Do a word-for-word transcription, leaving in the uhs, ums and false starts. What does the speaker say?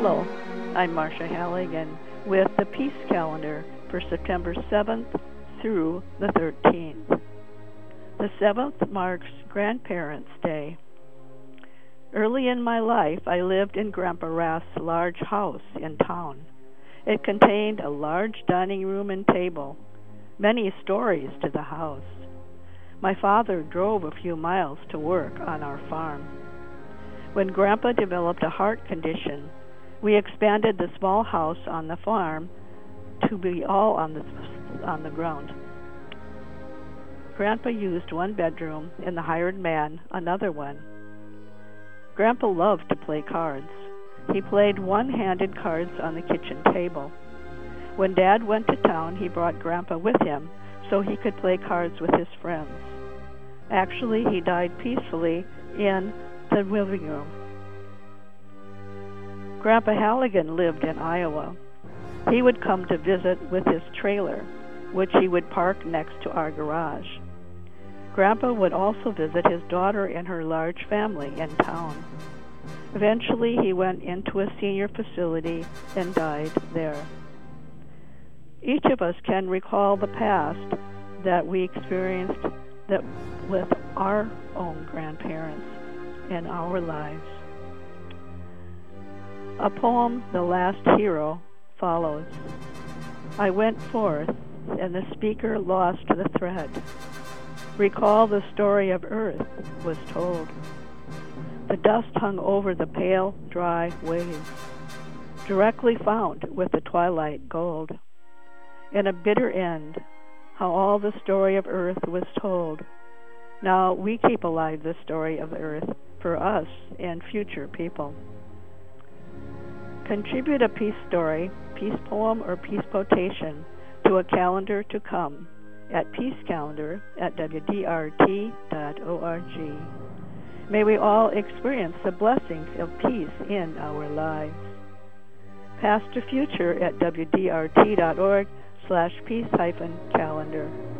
Hello, I'm Marcia Halligan with the Peace Calendar for September seventh through the thirteenth. The seventh marks Grandparents' Day. Early in my life, I lived in Grandpa Rath's large house in town. It contained a large dining room and table, many stories to the house. My father drove a few miles to work on our farm. When Grandpa developed a heart condition, we expanded the small house on the farm to be all on the, on the ground. Grandpa used one bedroom and the hired man another one. Grandpa loved to play cards. He played one-handed cards on the kitchen table. When Dad went to town, he brought Grandpa with him so he could play cards with his friends. Actually, he died peacefully in the living room. Grandpa Halligan lived in Iowa. He would come to visit with his trailer, which he would park next to our garage. Grandpa would also visit his daughter and her large family in town. Eventually, he went into a senior facility and died there. Each of us can recall the past that we experienced that with our own grandparents in our lives. A poem, The Last Hero, follows. I went forth, and the speaker lost the thread. Recall the story of earth was told. The dust hung over the pale, dry waves, directly found with the twilight gold. In a bitter end, how all the story of earth was told. Now we keep alive the story of earth for us and future people. Contribute a peace story, peace poem, or peace quotation to a calendar to come at peace calendar at w d r t dot org. May we all experience the blessings of peace in our lives. Past to future at w d r t dot org slash peace hyphen calendar.